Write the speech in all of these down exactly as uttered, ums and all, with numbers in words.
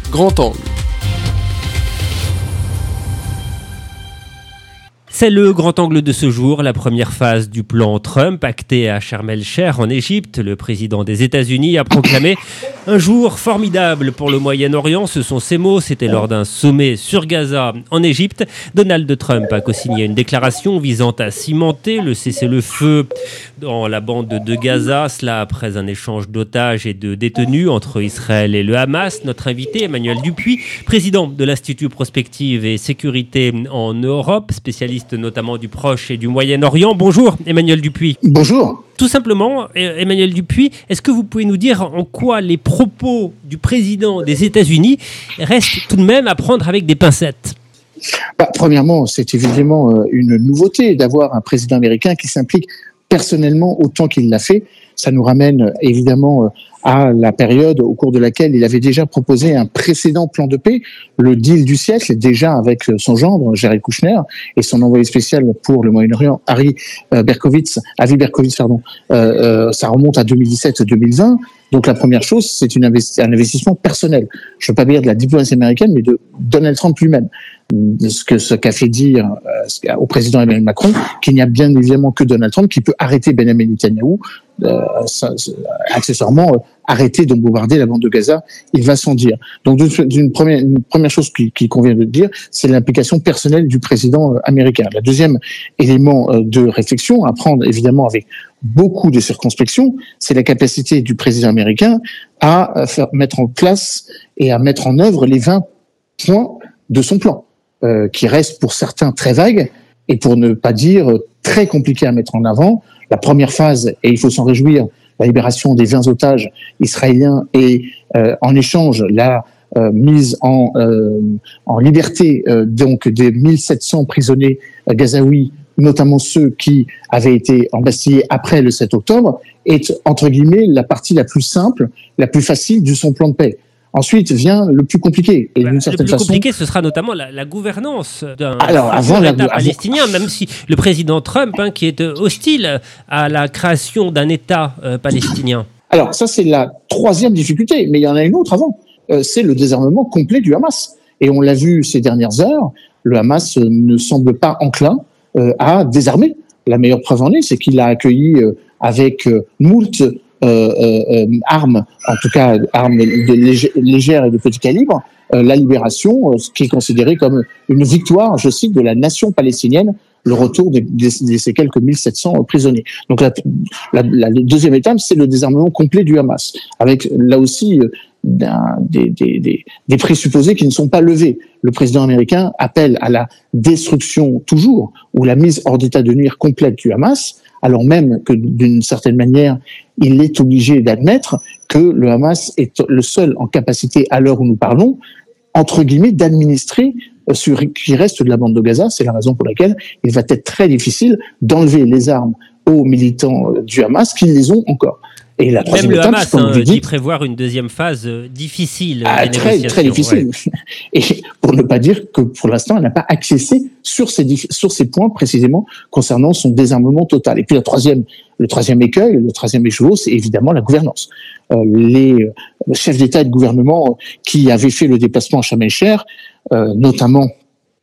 Grand Angle. C'est le grand angle de ce jour, la première phase du plan Trump acté à Sharm el-Sheikh en Égypte. Le président des États-Unis a proclamé un jour formidable pour le Moyen-Orient. Ce sont ses mots, c'était lors d'un sommet sur Gaza en Égypte. Donald Trump a co-signé une déclaration visant à cimenter le cessez-le-feu dans la bande de Gaza. Cela après un échange d'otages et de détenus entre Israël et le Hamas. Notre invité, Emmanuel Dupuis, président de l'Institut Prospective et Sécurité en Europe, spécialiste notamment du Proche et du Moyen-Orient. Bonjour Emmanuel Dupuis. Bonjour. Tout simplement, Emmanuel Dupuis, est-ce que vous pouvez nous dire en quoi les propos du président des États-Unis restent tout de même à prendre avec des pincettes ? Bah, premièrement, c'est évidemment une nouveauté d'avoir un président américain qui s'implique personnellement autant qu'il l'a fait. Ça nous ramène évidemment à la période au cours de laquelle il avait déjà proposé un précédent plan de paix, le deal du siècle, déjà avec son gendre, Jared Kushner, et son envoyé spécial pour le Moyen-Orient, Harry Berkowitz, Avi Berkowitz, pardon. Euh, euh, ça remonte à deux mille dix-sept deux mille vingt. Donc la première chose, c'est une investi- un investissement personnel. Je ne veux pas dire de la diplomatie américaine, mais de Donald Trump lui-même. Ce que ce qu'a fait dire euh, au président Emmanuel Macron, qu'il n'y a bien évidemment que Donald Trump qui peut arrêter Benjamin Netanyahou, euh, ça, accessoirement euh, arrêter de bombarder la bande de Gaza, il va sans dire. Donc d'une, d'une première, une première chose qui, qui convient de dire, c'est l'implication personnelle du président euh, américain. Le deuxième élément euh, de réflexion à prendre évidemment avec beaucoup de circonspection, c'est la capacité du président américain à faire mettre en place et à mettre en œuvre les vingt points de son plan, euh, qui restent pour certains très vagues et pour ne pas dire très compliqués à mettre en avant. La première phase, et il faut s'en réjouir, la libération des vingt otages israéliens et euh, en échange la euh, mise en, euh, en liberté euh, donc des mille sept cents prisonniers euh, gazaouis, notamment ceux qui avaient été embastillés après le sept octobre, est entre guillemets la partie la plus simple, la plus facile de son plan de paix. Ensuite vient le plus compliqué. Et bah, d'une certaine le plus façon, compliqué, ce sera notamment la, la gouvernance d'un Alors, avant État la, palestinien, avant... même si le président Trump, hein, qui est hostile à la création d'un État euh, palestinien. Alors, ça, c'est la troisième difficulté, mais il y en a une autre avant. Euh, c'est le désarmement complet du Hamas. Et on l'a vu ces dernières heures, le Hamas euh, ne semble pas enclin euh, à désarmer. La meilleure preuve en est, c'est qu'il a accueilli euh, avec euh, moult Euh, euh, armes, en tout cas armes de lég- légères et de petit calibre, euh, la libération, euh, ce qui est considéré comme une victoire, je cite, de la nation palestinienne, le retour des, des, de ces quelques mille sept cents prisonniers. Donc la, la, la deuxième étape, c'est le désarmement complet du Hamas, avec là aussi euh, d'un, des, des, des, des présupposés qui ne sont pas levés. Le président américain appelle à la destruction toujours, ou la mise hors d'état de nuire complète du Hamas, alors même que d'une certaine manière, il est obligé d'admettre que le Hamas est le seul en capacité, à l'heure où nous parlons, entre guillemets, d'administrer ce qui reste de la bande de Gaza. C'est la raison pour laquelle il va être très difficile d'enlever les armes aux militants du Hamas qui les ont encore. Et la Même le étape, Hamas hein, dit, dit prévoir une deuxième phase euh, difficile. Ah, très, très difficile. Ouais. Et pour ne pas dire que pour l'instant, elle n'a pas accessé sur ces, sur ces points précisément concernant son désarmement total. Et puis la troisième, le troisième écueil, le troisième écheveau, c'est évidemment la gouvernance. Euh, les euh, chefs d'État et de gouvernement qui avaient fait le déplacement à Sharm el-Sheikh, euh, notamment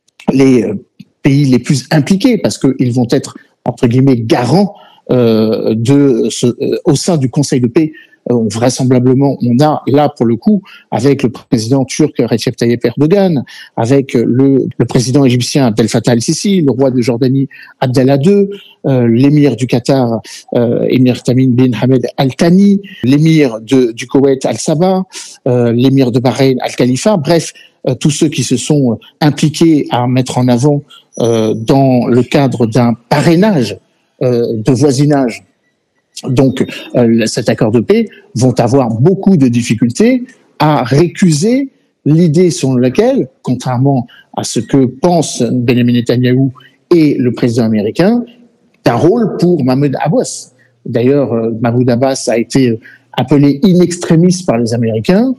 les euh, pays les plus impliqués, parce qu'ils vont être, entre guillemets, garants Euh, de ce, euh, au sein du Conseil de paix, euh, vraisemblablement, on a là pour le coup, avec le président turc Recep Tayyip Erdogan, avec le, le président égyptien Abdel Fattah el-Sisi, le roi de Jordanie Abdallah deux, euh, l'émir du Qatar, euh, émir Tamim bin Hamed al-Thani, l'émir de, du Koweït al-Sabah, euh, l'émir de Bahreïn al-Khalifa, bref, euh, tous ceux qui se sont impliqués à mettre en avant euh, dans le cadre d'un parrainage Euh, de voisinage, donc euh, cet accord de paix, vont avoir beaucoup de difficultés à récuser l'idée selon laquelle, contrairement à ce que pense Benjamin Netanyahou et le président américain, d'un rôle pour Mahmoud Abbas. D'ailleurs, euh, Mahmoud Abbas a été appelé in extremis par les Américains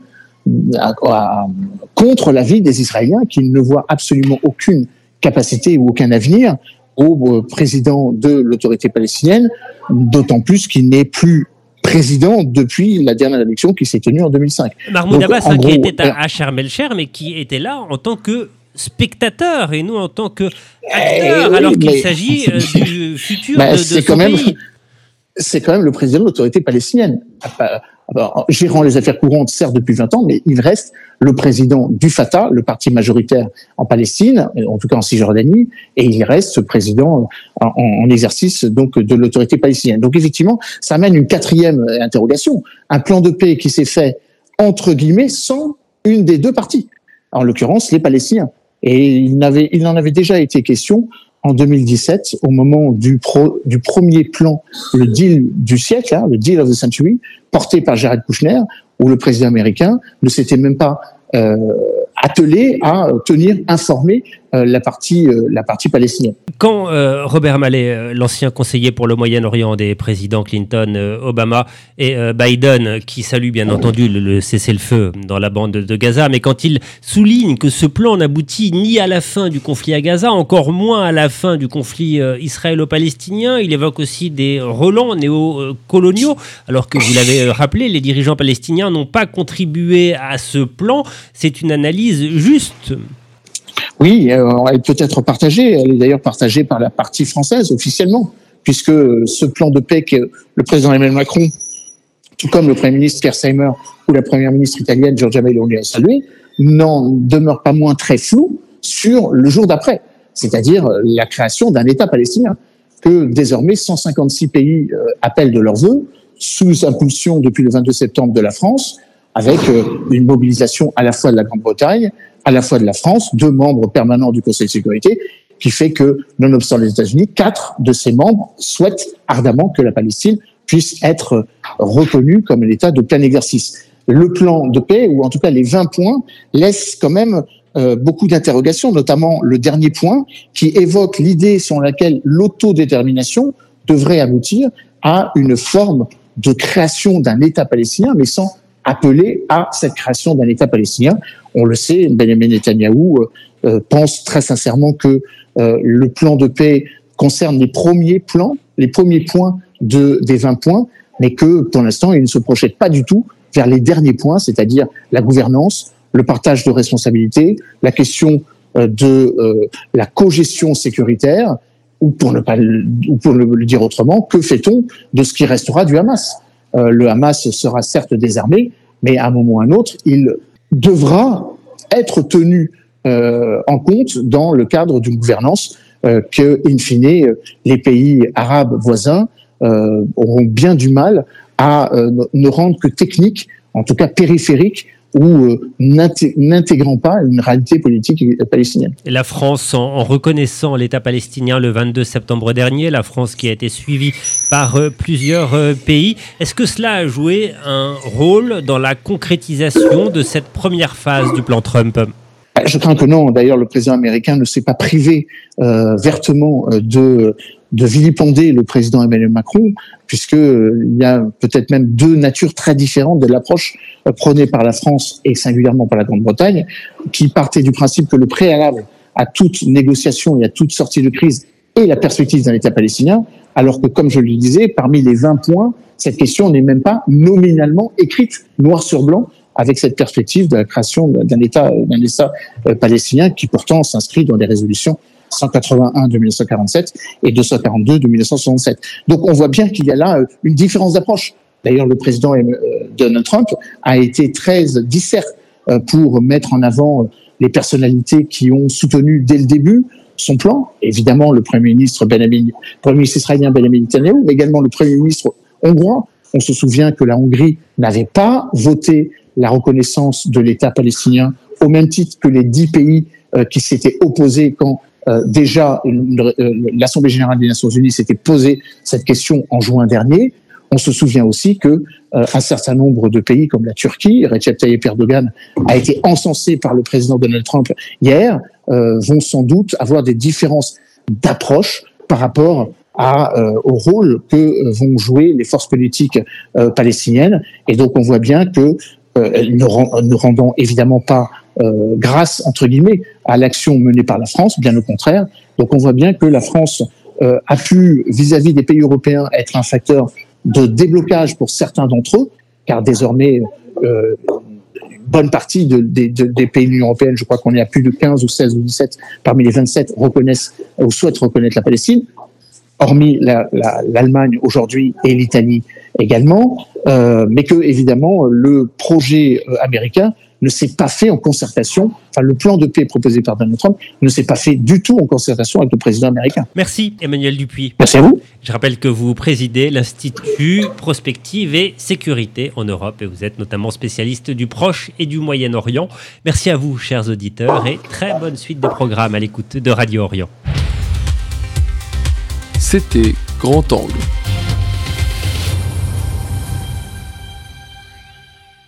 à, à, contre l'avis des Israéliens qui ne voient absolument aucune capacité ou aucun avenir au président de l'autorité palestinienne, d'autant plus qu'il n'est plus président depuis la dernière élection qui s'est tenue en deux mille cinq. Mahmoud Abbas, hein, gros, qui était à, à Sharm el-Sheikh, mais qui était là en tant que spectateur et nous en tant que acteur, eh, alors oui, qu'il mais... s'agit euh, du futur bah, de, de son quand même, pays. C'est quand même le président de l'autorité palestinienne. Alors, gérant les affaires courantes, certes, depuis vingt ans, mais il reste le président du Fatah, le parti majoritaire en Palestine, en tout cas en Cisjordanie, et il reste président en, en exercice donc de l'autorité palestinienne. Donc effectivement, ça amène une quatrième interrogation. Un plan de paix qui s'est fait, entre guillemets, sans une des deux parties. En l'occurrence, les Palestiniens. Et il, n'avait, il en avait déjà été question en deux mille dix-sept, au moment du, pro, du premier plan, le deal du siècle, hein, le deal of the century, porté par Jared Kushner, où le président américain ne s'était même pas euh, attelé à tenir informé euh, la partie euh, la partie palestinienne. Quand euh, Robert Malley, euh, l'ancien conseiller pour le Moyen-Orient des présidents Clinton, euh, Obama et euh, Biden, qui salue bien entendu le, le cessez-le-feu dans la bande de, de Gaza, mais quand il souligne que ce plan n'aboutit ni à la fin du conflit à Gaza, encore moins à la fin du conflit euh, israélo-palestinien, il évoque aussi des relents néo-coloniaux, alors que vous l'avez rappelé, les dirigeants palestiniens n'ont pas contribué à ce plan. C'est une analyse juste. Oui, euh, elle peut être partagée. Elle est d'ailleurs partagée par la partie française officiellement, puisque ce plan de paix que le président Emmanuel Macron, tout comme le Premier ministre Kerstheimer ou la Première ministre italienne Giorgia Meloni a salué, n'en demeure pas moins très flou sur le jour d'après, c'est-à-dire la création d'un État palestinien, que désormais cent cinquante-six pays euh, appellent de leurs vœux, sous impulsion depuis le vingt-deux septembre de la France, avec euh, une mobilisation à la fois de la Grande-Bretagne, à la fois de la France, deux membres permanents du Conseil de sécurité, qui fait que, nonobstant les États-Unis, quatre de ces membres souhaitent ardemment que la Palestine puisse être reconnue comme un État de plein exercice. Le plan de paix, ou en tout cas les vingt points, laisse quand même euh, beaucoup d'interrogations, notamment le dernier point, qui évoque l'idée selon laquelle l'autodétermination devrait aboutir à une forme de création d'un État palestinien, mais sans appeler à cette création d'un État palestinien. On le sait, Benjamin Netanyahou euh, pense très sincèrement que euh, le plan de paix concerne les premiers plans, les premiers points de, des vingt points, mais que pour l'instant, il ne se projette pas du tout vers les derniers points, c'est-à-dire la gouvernance, le partage de responsabilités, la question euh, de euh, la cogestion sécuritaire, ou pour ne pas le, ou pour le dire autrement, que fait-on de ce qui restera du Hamas ? Euh, le Hamas sera certes désarmé, mais à un moment ou à un autre, il devra être tenu euh, en compte dans le cadre d'une gouvernance euh, que, in fine, les pays arabes voisins euh, auront bien du mal à euh, ne rendre que technique, en tout cas périphérique, ou euh, n'intégrant pas une réalité politique palestinienne. Et la France, en, en reconnaissant l'État palestinien le vingt-deux septembre dernier, la France qui a été suivie par euh, plusieurs euh, pays, est-ce que cela a joué un rôle dans la concrétisation de cette première phase du plan Trump ? Je crains que non. D'ailleurs, le président américain ne s'est pas privé euh, vertement de, de vilipender le président Emmanuel Macron, puisque euh, il y a peut-être même deux natures très différentes de l'approche euh, prônée par la France et singulièrement par la Grande-Bretagne, qui partait du principe que le préalable à toute négociation et à toute sortie de crise est la perspective d'un État palestinien, alors que, comme je le disais, parmi les vingt points, cette question n'est même pas nominalement écrite noir sur blanc, avec cette perspective de la création d'un État, d'un État palestinien qui pourtant s'inscrit dans les résolutions cent quatre-vingt-un de mille neuf cent quarante-sept et deux cent quarante-deux de mille neuf cent soixante-sept. Donc on voit bien qu'il y a là une différence d'approche. D'ailleurs, le président Donald Trump a été très disert pour mettre en avant les personnalités qui ont soutenu dès le début son plan. Évidemment, le Premier ministre Benjamin, Premier ministre israélien Benjamin Netanyahou, mais également le Premier ministre hongrois. On se souvient que la Hongrie n'avait pas voté la reconnaissance de l'État palestinien au même titre que les dix pays euh, qui s'étaient opposés quand euh, déjà euh, l'Assemblée générale des Nations unies s'était posé cette question en juin dernier. On se souvient aussi que euh, un certain nombre de pays comme la Turquie, Recep Tayyip Erdogan a été encensé par le président Donald Trump hier, euh, vont sans doute avoir des différences d'approche par rapport à, euh, au rôle que euh, vont jouer les forces politiques euh, palestiniennes. Et donc on voit bien que euh, ne, rend, ne rendant évidemment pas euh, grâce, entre guillemets, à l'action menée par la France, bien au contraire. Donc on voit bien que la France euh, a pu, vis-à-vis des pays européens, être un facteur de déblocage pour certains d'entre eux, car désormais, euh, une bonne partie de, de, de, des pays de l'Union européenne, je crois qu'on est à plus de quinze ou seize ou dix-sept parmi les vingt-sept, reconnaissent ou souhaitent reconnaître la Palestine, hormis la, la, l'Allemagne aujourd'hui et l'Italie également, euh, mais que évidemment le projet euh, américain ne s'est pas fait en concertation, enfin le plan de paix proposé par Donald Trump ne s'est pas fait du tout en concertation avec le président américain. Merci Emmanuel Dupuis. Merci à vous. Je rappelle que vous présidez l'Institut Prospective et Sécurité en Europe et vous êtes notamment spécialiste du Proche et du Moyen-Orient. Merci à vous, chers auditeurs, et très bonne suite de programmes à l'écoute de Radio Orient. C'était Grand Angle.